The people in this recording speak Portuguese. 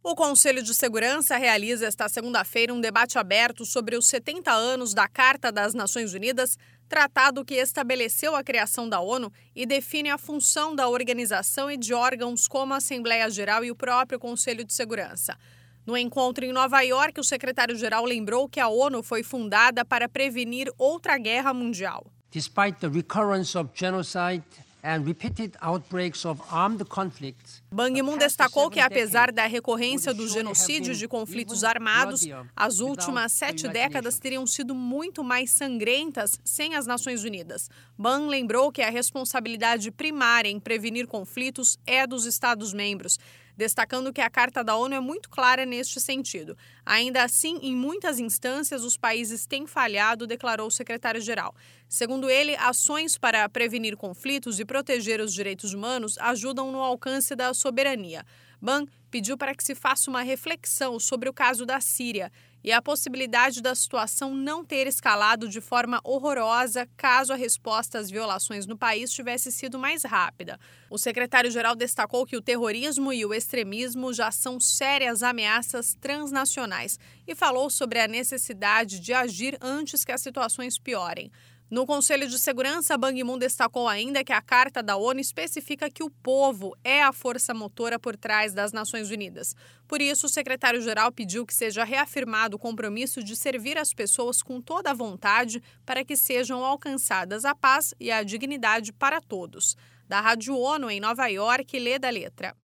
O Conselho de Segurança realiza esta segunda-feira um debate aberto sobre os 70 anos da Carta das Nações Unidas, tratado que estabeleceu a criação da ONU e define a função da organização e de órgãos como a Assembleia Geral e o próprio Conselho de Segurança. No encontro em Nova York, o secretário-geral lembrou que a ONU foi fundada para prevenir outra guerra mundial. Despite the recurrence of genocide and repeated outbreaks of armed conflicts, Ban Ki-moon destacou que, apesar da recorrência dos genocídios de conflitos armados, as últimas 7 décadas teriam sido muito mais sangrentas sem as Nações Unidas. Ban lembrou que a responsabilidade primária em prevenir conflitos é dos Estados-membros, destacando que a Carta da ONU é muito clara neste sentido. Ainda assim, em muitas instâncias, os países têm falhado, declarou o secretário-geral. Segundo ele, ações para prevenir conflitos e proteger os direitos humanos ajudam no alcance da soberania. Ban pediu para que se faça uma reflexão sobre o caso da Síria e a possibilidade da situação não ter escalado de forma horrorosa caso a resposta às violações no país tivesse sido mais rápida. O secretário-geral destacou que o terrorismo e o extremismo já são sérias ameaças transnacionais e falou sobre a necessidade de agir antes que as situações piorem. No Conselho de Segurança, Ban Ki-moon destacou ainda que a Carta da ONU especifica que o povo é a força motora por trás das Nações Unidas. Por isso, o secretário-geral pediu que seja reafirmado o compromisso de servir as pessoas com toda a vontade para que sejam alcançadas a paz e a dignidade para todos. Da Rádio ONU em Nova York, Lê da Letra.